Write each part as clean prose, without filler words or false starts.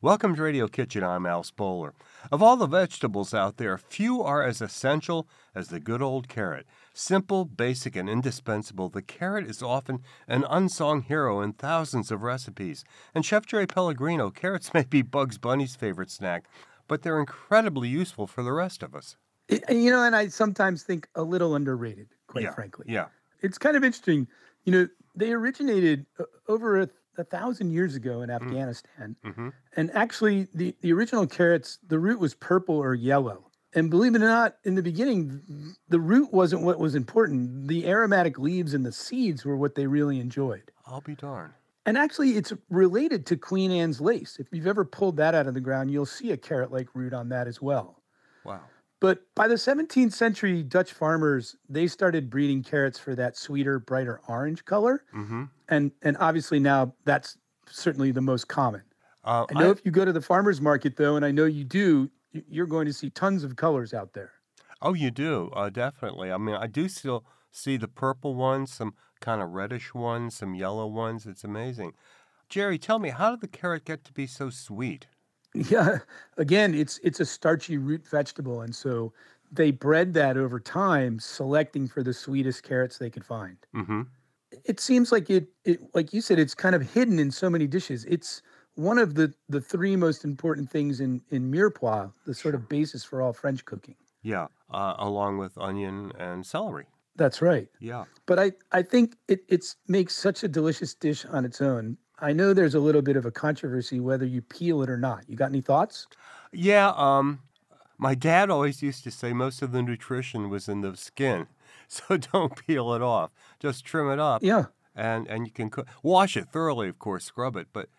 Welcome to Radio Kitchen. I'm Al Spoler. Of all the vegetables out there, few are as essential as the good old carrot. Simple, basic, and indispensable, the carrot is often an unsung hero in thousands of recipes. And Chef Jerry Pellegrino, carrots may be Bugs Bunny's favorite snack, but they're incredibly useful for the rest of us. And I sometimes think a little underrated, quite Yeah, frankly. yeah. It's kind of interesting. They originated over a thousand years ago in Mm, Afghanistan. mm-hmm. And actually, the original carrots, the root was purple or yellow. And believe it or not, in the beginning, the root wasn't what was important. The aromatic leaves and the seeds were what they really enjoyed. I'll be darned. And actually, it's related to Queen Anne's lace. If you've ever pulled that out of the ground, you'll see a carrot like root on that as well. Wow. But by the 17th century, Dutch farmers, they started breeding carrots for that sweeter, brighter orange color. Mm-hmm. And obviously now that's certainly the most common. Uh, I know I, if you go to the farmer's market, though, and I know you do, you're going to see tons of colors out there. oh, you do, definitely. I mean, I do still see the purple ones, some kind of reddish ones, some yellow ones. It's amazing. Jerry, tell me, how did the carrot get to be so sweet? Yeah, again, it's a starchy root vegetable, and so they bred that over time, selecting for the sweetest carrots they could find. Mm-hmm. It seems like it like you said, it's kind of hidden in so many dishes. It's one of the three most important things in mirepoix, the sort Sure. of basis for all French cooking. Yeah, along with onion and celery. That's right. Yeah. But I think it makes such a delicious dish on its own. I know there's a little bit of a controversy whether you peel it or not. You got any thoughts? Yeah, my dad always used to say most of the nutrition was in the skin, so don't peel it off. Just trim it up, Yeah. and you can cook. Wash it thoroughly, of course, scrub it, but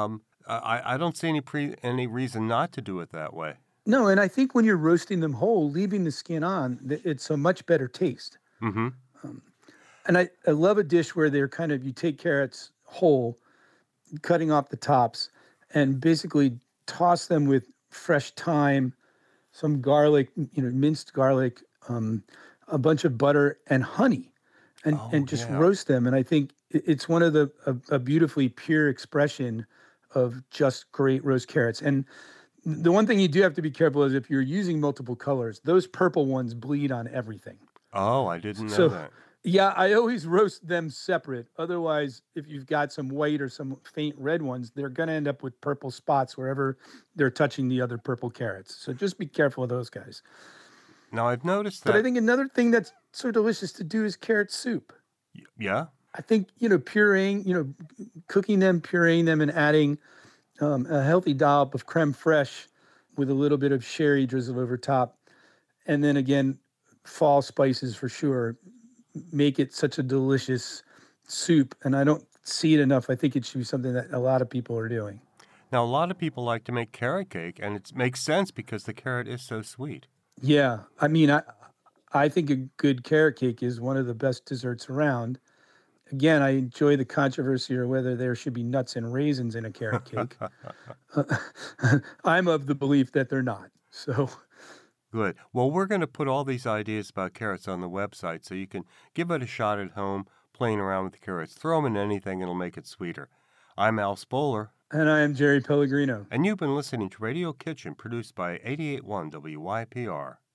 I don't see any reason not to do it that way. No, and I think when you're roasting them whole, leaving the skin on, it's a much better taste. Mm-hmm. Um, and I love a dish where they're kind of, you take carrots whole, cutting off the tops, and basically toss them with fresh thyme, some garlic, minced garlic, a bunch of butter and honey, Oh, and just yeah. roast them. And I think it's one of a beautifully pure expression of just great roast carrots. And the one thing you do have to be careful is if you're using multiple colors, those purple ones bleed on everything. Oh, I didn't know So, that. yeah, I always roast them separate. Otherwise, if you've got some white or some faint red ones, they're going to end up with purple spots wherever they're touching the other purple carrots. So just be careful of those guys. Now, I've noticed But I that. think another thing that's so delicious to do is carrot soup. Yeah? I think, pureeing, cooking them, pureeing them, and adding a healthy dollop of creme fraiche with a little bit of sherry drizzled over top. And then again, fall spices for sure make it such a delicious soup. And I don't see it enough. I think it should be something that a lot of people are doing. Now, a lot of people like to make carrot cake, and it makes sense because the carrot is so sweet. Yeah. I mean, I think a good carrot cake is one of the best desserts around. Again, I enjoy the controversy or whether there should be nuts and raisins in a carrot cake. I'm of the belief that they're not. So, Good. Well, we're going to put all these ideas about carrots on the website so you can give it a shot at home, playing around with the carrots. Throw them in anything, it'll make it sweeter. I'm Al Spoler, and I am Jerry Pellegrino. and you've been listening to Radio Kitchen, produced by 88.1 WYPR.